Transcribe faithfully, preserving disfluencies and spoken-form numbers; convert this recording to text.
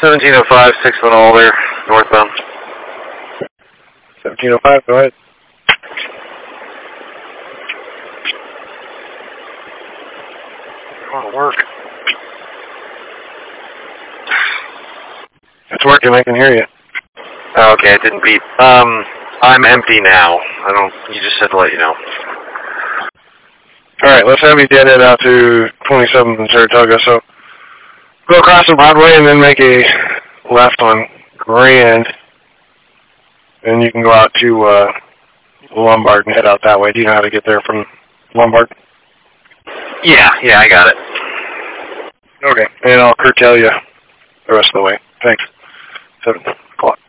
seventeen oh five, six one Alder, northbound. seventeen oh five, go ahead. Going to work. It's working, I can hear you. Oh, okay, it didn't beep. Um, I'm empty now. I don't, you just said to let you know. Alright, let's have you dead it out to twenty-seventh and Saratoga, so go across the Broadway and then make a left on Grand, and you can go out to uh, Lombard and head out that way. Do you know how to get there from Lombard? Yeah, yeah, I got it. Okay, and I'll curtail you the rest of the way. Thanks. seven o'clock.